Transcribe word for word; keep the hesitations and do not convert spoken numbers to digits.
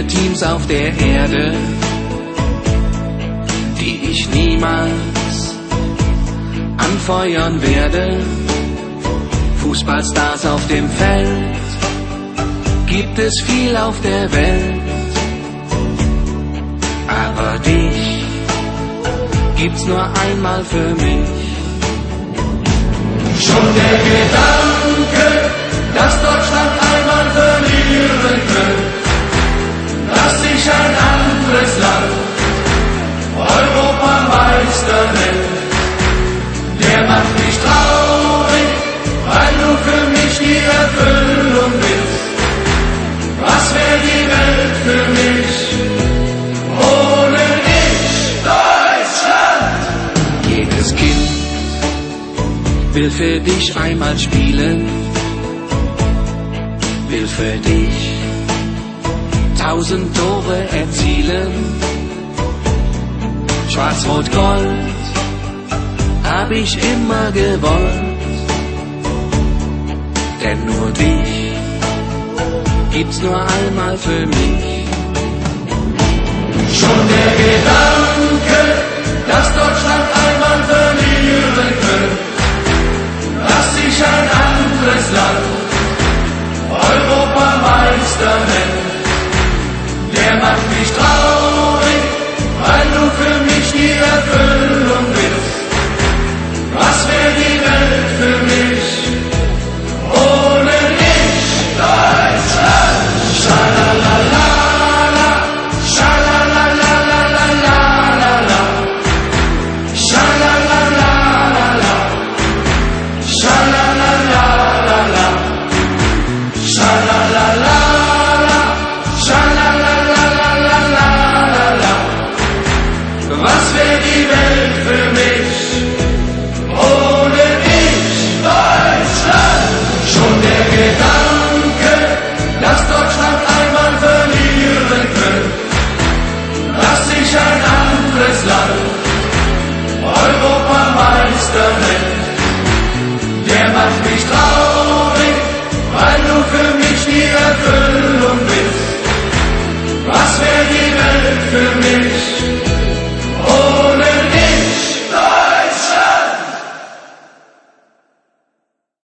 Teams auf der Erde, die ich niemals anfeuern werde. Fußballstars auf dem Feld gibt es viel auf der Welt, aber dich gibt's nur einmal für mich. Schon der Gedanke, dass Deutschland einmal verlieren könnte, dass sich ein anderes Land Europameister nennt, der macht mich traurig, weil du für mich die Erfüllung bist. Was wäre die Welt für mich ohne dich, Deutschland? Jedes Kind will für dich einmal spielen, will für dich tausend Tore erzielen. Schwarz-Rot-Gold hab ich immer gewollt, denn nur dich gibt's nur einmal für mich. Schon der Gedanke, dass Deutschland einmal verlieren könnte, dass sich ein anderes Land Europameister nennt, der macht mich traurig, weil du für mich die Erfüllung bist. Was wäre die Welt für mich ohne dich, Deutschland? Schalalalala, schalalalalalalala, schalalalala, schalalalala, schalalalala, schalalalala. Was wäre die Welt für mich ohne dich, Deutschland? Schon der Gedanke, dass Deutschland einmal verlieren könnte, dass sich ein anderes Land Europameister nennt, der macht mich traurig, weil du für mich die Erfüllung